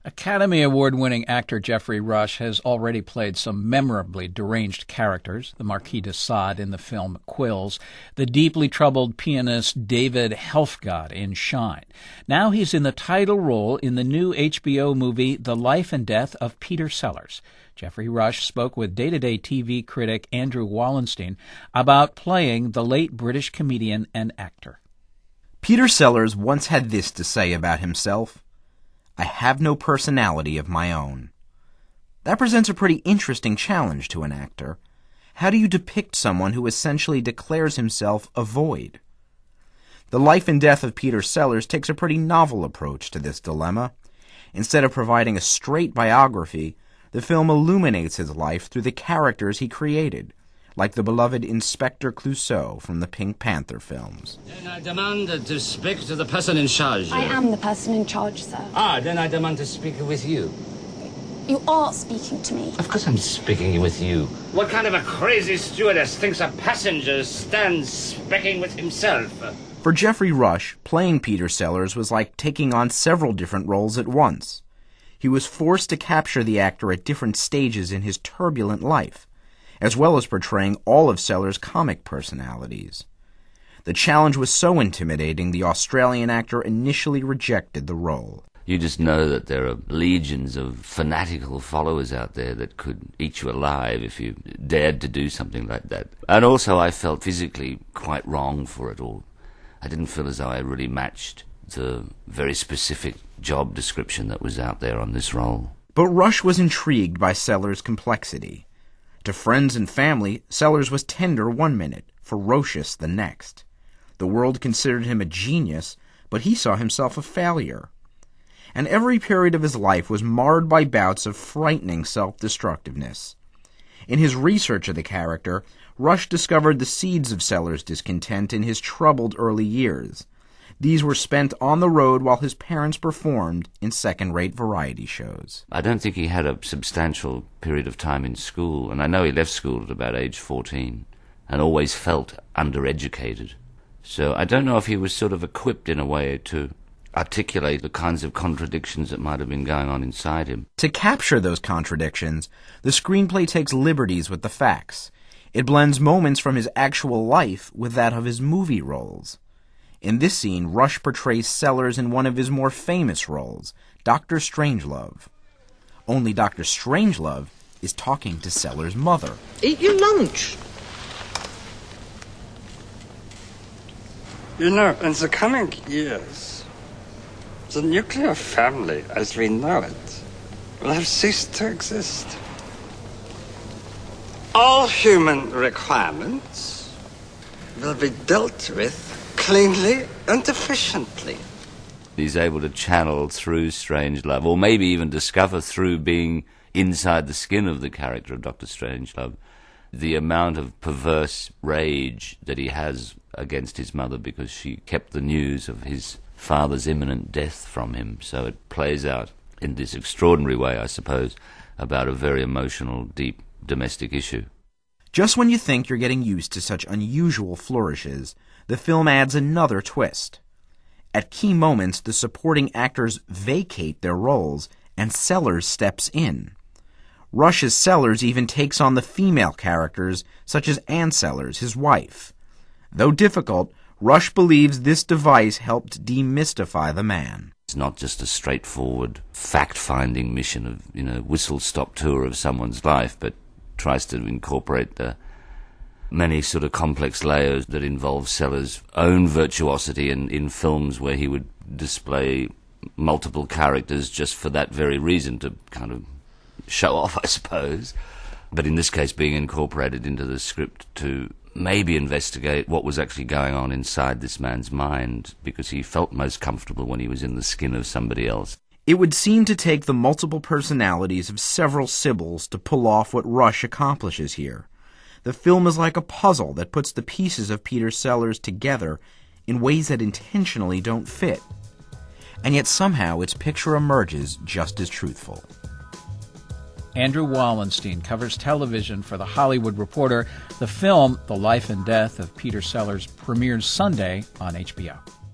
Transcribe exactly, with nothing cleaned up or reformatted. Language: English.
Academy Award-winning actor Geoffrey Rush has already played some memorably deranged characters, the Marquis de Sade in the film Quills, the deeply troubled pianist David Helfgott in Shine. Now he's in the title role in the new H B O movie The Life and Death of Peter Sellers. Geoffrey Rush spoke with day-to-day T V critic Andrew Wallenstein about playing the late British comedian and actor. Peter Sellers once had this to say about himself: "I have no personality of my own." That presents a pretty interesting challenge to an actor. How do you depict someone who essentially declares himself a void? The Life and Death of Peter Sellers takes a pretty novel approach to this dilemma. Instead of providing a straight biography, the film illuminates his life through the characters he created, like the beloved Inspector Clouseau from the Pink Panther films. Then I demand to speak to the person in charge. I am the person in charge, sir. Ah, then I demand to speak with you. You are speaking to me. Of course I'm speaking with you. What kind of a crazy stewardess thinks a passenger stands speaking with himself? For Geoffrey Rush, playing Peter Sellers was like taking on several different roles at once. He was forced to capture the actor at different stages in his turbulent life, as well as portraying all of Sellers' comic personalities. The challenge was so intimidating, the Australian actor initially rejected the role. You just know that there are legions of fanatical followers out there that could eat you alive if you dared to do something like that. And also I felt physically quite wrong for it all. I didn't feel as though I really matched the very specific job description that was out there on this role. But Rush was intrigued by Sellers' complexity. To friends and family, Sellers was tender one minute, ferocious the next. The world considered him a genius, but he saw himself a failure. And every period of his life was marred by bouts of frightening self-destructiveness. In his research of the character, Rush discovered the seeds of Sellers' discontent in his troubled early years. These were spent on the road while his parents performed in second-rate variety shows. I don't think he had a substantial period of time in school, and I know he left school at about age fourteen and always felt undereducated. So I don't know if he was sort of equipped in a way to articulate the kinds of contradictions that might have been going on inside him. To capture those contradictions, the screenplay takes liberties with the facts. It blends moments from his actual life with that of his movie roles. In this scene, Rush portrays Sellers in one of his more famous roles, Doctor Strangelove. Only Doctor Strangelove is talking to Sellers' mother. Eat your lunch. You know, in the coming years, the nuclear family as we know it will have ceased to exist. All human requirements will be dealt with cleanly and efficiently. He's able to channel through Strangelove, or maybe even discover through being inside the skin of the character of Doctor Strangelove, the amount of perverse rage that he has against his mother because she kept the news of his father's imminent death from him. So it plays out in this extraordinary way, I suppose, about a very emotional, deep domestic issue. Just when you think you're getting used to such unusual flourishes, the film adds another twist. At key moments, the supporting actors vacate their roles, and Sellers steps in. Rush's Sellers even takes on the female characters, such as Anne Sellers, his wife. Though difficult, Rush believes this device helped demystify the man. It's not just a straightforward fact-finding mission of, you know, whistle-stop tour of someone's life, but tries to incorporate the many sort of complex layers that involve Sellers' own virtuosity in, in films where he would display multiple characters just for that very reason, to kind of show off, I suppose. But in this case, being incorporated into the script to maybe investigate what was actually going on inside this man's mind, because he felt most comfortable when he was in the skin of somebody else. It would seem to take the multiple personalities of several Sybils to pull off what Rush accomplishes here. The film is like a puzzle that puts the pieces of Peter Sellers together in ways that intentionally don't fit. And yet somehow its picture emerges just as truthful. Andrew Wallenstein covers television for The Hollywood Reporter. The film, The Life and Death of Peter Sellers, premieres Sunday on H B O.